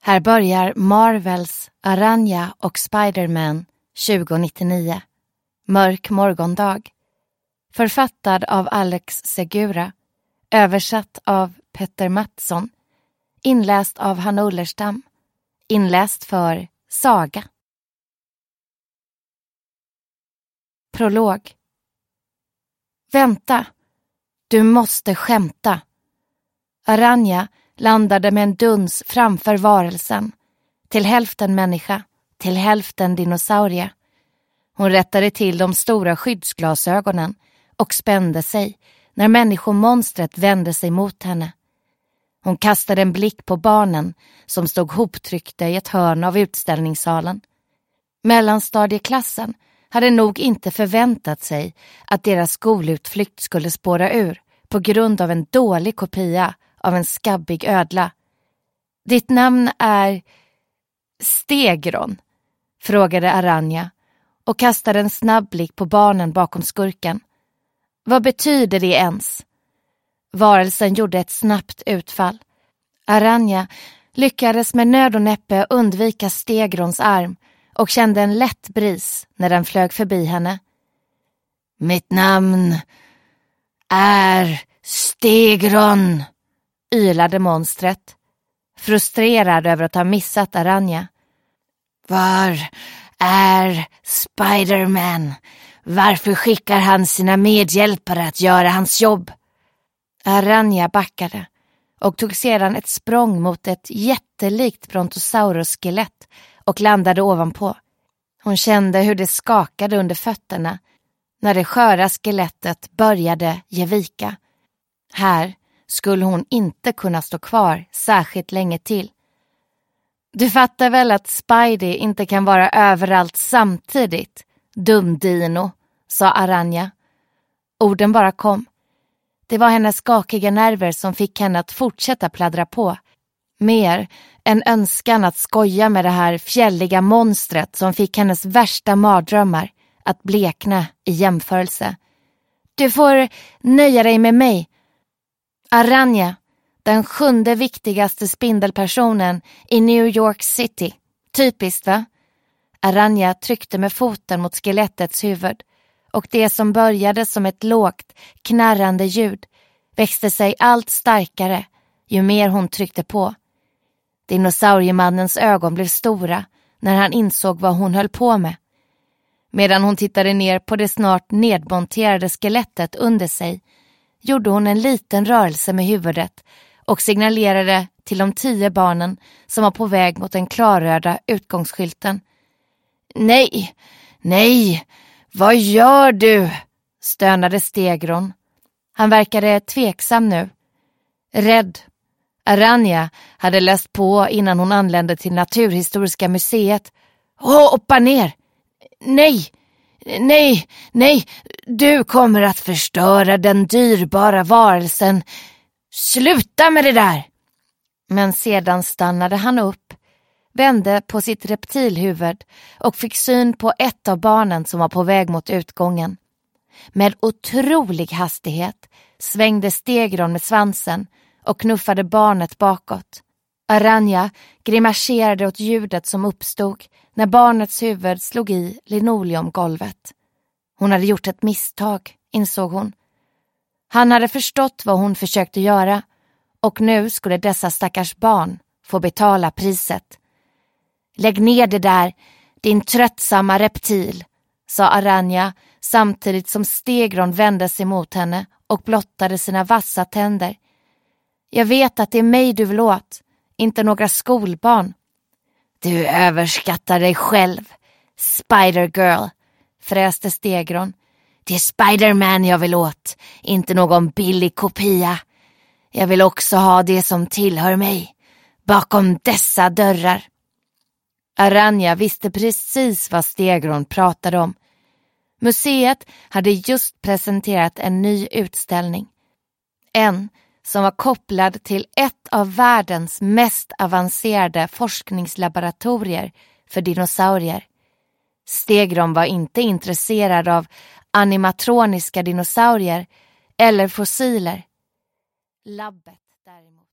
Här börjar Marvels Aranya och Spider-Man 2099. Mörk morgondag. Författad av Alex Segura. Översatt av Petter Mattsson. Inläst av Hanna Ullerstam. Inläst för Saga. Prolog. Vänta. Du måste skämta. Aranya landade med en duns framför varelsen. Till hälften människa, till hälften dinosaurie. Hon rättade till de stora skyddsglasögonen och spände sig när människomonstret vände sig mot henne. Hon kastade en blick på barnen som stod hoptryckta i ett hörn av utställningssalen. Mellanstadieklassen hade nog inte förväntat sig att deras skolutflykt skulle spåra ur på grund av en dålig kopia av en skabbig ödla. Ditt namn är Stegron, frågade Aranya och kastade en snabb blick på barnen bakom skurken. Vad betyder det ens? Varelsen gjorde ett snabbt utfall. Aranya lyckades med nöd och näppe undvika Stegrons arm och kände en lätt bris när den flög förbi henne. Mitt namn är Stegron, ylade monstret, frustrerad över att ha missat Aranya. Var är Spider-Man? Varför skickar han sina medhjälpare att göra hans jobb? Aranya backade och tog sedan ett språng mot ett jättelikt brontosaurus-skelett och landade ovanpå. Hon kände hur det skakade under fötterna när det sköra skelettet började ge vika. Här skulle hon inte kunna stå kvar särskilt länge till. Du fattar väl att Spidey inte kan vara överallt samtidigt, dumdino, sa Aranya. Orden bara kom. Det var hennes skakiga nerver som fick henne att fortsätta pladdra på. Mer än önskan att skoja med det här fjälliga monstret som fick hennes värsta mardrömmar att blekna i jämförelse. Du får nöja dig med mig. Aranya, den 7:e viktigaste spindelpersonen i New York City. Typiskt, va? Aranya tryckte med foten mot skelettets huvud och det som började som ett lågt, knarrande ljud växte sig allt starkare ju mer hon tryckte på. Dinosauriemannens ögon blev stora när han insåg vad hon höll på med. Medan hon tittade ner på det snart nedmonterade skelettet under sig gjorde hon en liten rörelse med huvudet och signalerade till de 10 barnen som var på väg mot den klarröda utgångsskylten. Nej, nej, vad gör du? Stönade Stegron. Han verkade tveksam nu. Rädd. Aranya hade läst på innan hon anlände till Naturhistoriska museet. Hoppa ner! Nej, nej, nej, du kommer att förstöra den dyrbara varelsen. Sluta med det där! Men sedan stannade han upp, vände på sitt reptilhuvud och fick syn på ett av barnen som var på väg mot utgången. Med otrolig hastighet svängde Stegron med svansen och knuffade barnet bakåt. Aranya grimaserade åt ljudet som uppstod när barnets huvud slog i linoleumgolvet. Hon hade gjort ett misstag, insåg hon. Han hade förstått vad hon försökte göra och nu skulle dessa stackars barn få betala priset. Lägg ner det där, din tröttsamma reptil, sa Aranya samtidigt som Stegron vände sig mot henne och blottade sina vassa tänder. Jag vet att det är mig du vill åt, inte några skolbarn. Du överskattar dig själv, Spider-Girl, fräste Stegron. Det är Spider-Man jag vill åt, inte någon billig kopia. Jag vill också ha det som tillhör mig, bakom dessa dörrar. Aranya visste precis vad Stegron pratade om. Museet hade just presenterat en ny utställning. En som var kopplad till ett av världens mest avancerade forskningslaboratorier för dinosaurier. Stegron var inte intresserad av animatroniska dinosaurier eller fossiler. Labbet däremot.